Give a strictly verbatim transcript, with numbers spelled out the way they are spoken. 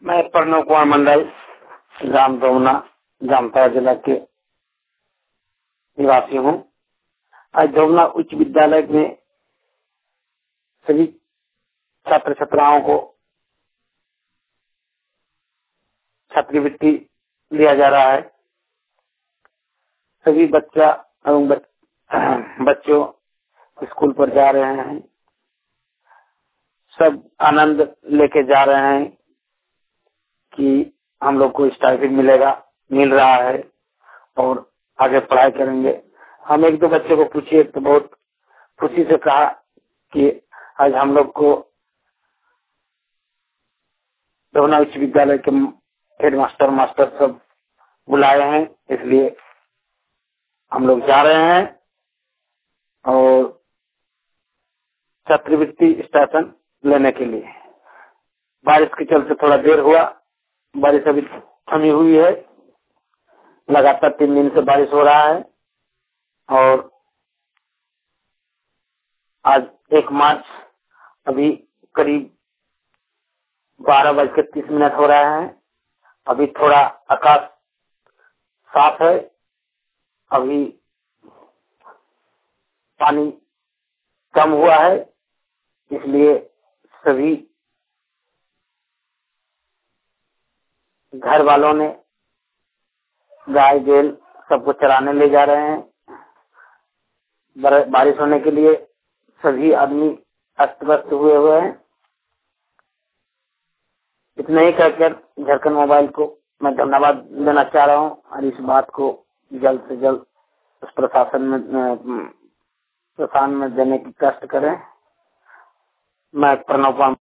मैं प्रणव कुमार मंडल ग्राम दोमना जामताड़ा जिला के निवासी हूँ। आज दोमना उच्च विद्यालय में सभी छात्र छात्राओं को छात्रवृत्ति दिया जा रहा है। सभी बच्चा एवं बच, बच्चों स्कूल पर जा रहे हैं, सब आनंद लेके जा रहे हैं कि हम लोग को स्टाइपेंड मिलेगा, मिल रहा है और आगे पढ़ाई करेंगे। हम एक दो बच्चे को पूछिए तो बहुत खुशी से कहा कि आज हम लोग को दोमना उच्च विद्यालय के हेडमास्टर मास्टर सब बुलाए हैं, इसलिए हम लोग जा रहे हैं और छात्रवृत्ति स्टाइपेंड लेने के लिए। बारिश के चलते थोड़ा देर हुआ, बारिश अभी थमी हुई है, लगातार तीन दिन से बारिश हो रहा है और आज एक मार्च अभी करीब बारह बज के तीस मिनट हो रहा है। अभी थोड़ा आकाश साफ है, अभी पानी कम हुआ है, इसलिए सभी घर वालों ने गाय बैल सबको चराने ले जा रहे हैं। बारिश होने के लिए सभी आदमी अस्त व्यस्त हुए हुए हैं। इतना ही कहकर झारखंड मोबाइल को मैं धन्यवाद देना चाह रहा हूं और इस बात को जल्द से जल्द उस प्रशासन में प्रशासन में देने की कष्ट करें। मैं प्रणव